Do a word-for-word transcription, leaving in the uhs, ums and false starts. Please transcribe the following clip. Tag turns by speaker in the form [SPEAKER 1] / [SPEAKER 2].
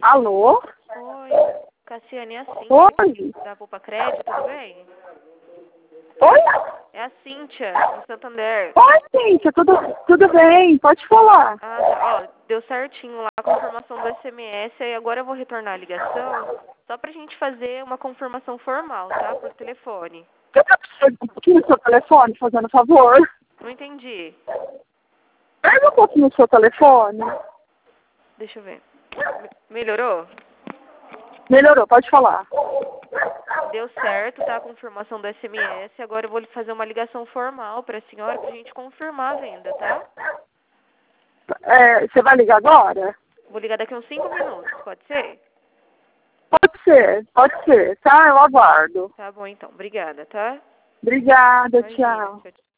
[SPEAKER 1] Alô?
[SPEAKER 2] Oi, Cassiane, é a Cíntia,
[SPEAKER 1] Oi?
[SPEAKER 2] da Poupa Crédito, tudo bem?
[SPEAKER 1] Oi?
[SPEAKER 2] É a Cíntia, do Santander.
[SPEAKER 1] Oi, Cíntia, tudo, tudo bem? Pode falar.
[SPEAKER 2] Ah, tá. Ó, deu certinho lá a confirmação do S M S, e agora eu vou retornar a ligação, só pra gente fazer uma confirmação formal, tá? Por telefone.
[SPEAKER 1] Eu preciso um pouquinho no seu telefone, fazendo favor.
[SPEAKER 2] Não entendi.
[SPEAKER 1] Pega um pouquinho no seu telefone.
[SPEAKER 2] Deixa eu ver. Me- Melhorou?
[SPEAKER 1] Melhorou, pode falar.
[SPEAKER 2] Deu certo, tá? A confirmação do S M S, agora eu vou fazer uma ligação formal pra senhora pra gente confirmar a venda, tá?
[SPEAKER 1] É, você vai ligar agora?
[SPEAKER 2] Vou ligar daqui uns cinco minutos, pode ser?
[SPEAKER 1] Pode ser, pode ser, tá? Eu aguardo.
[SPEAKER 2] Tá bom então, obrigada, tá?
[SPEAKER 1] Obrigada,
[SPEAKER 2] Imagina,
[SPEAKER 1] tchau.
[SPEAKER 2] tchau, tchau.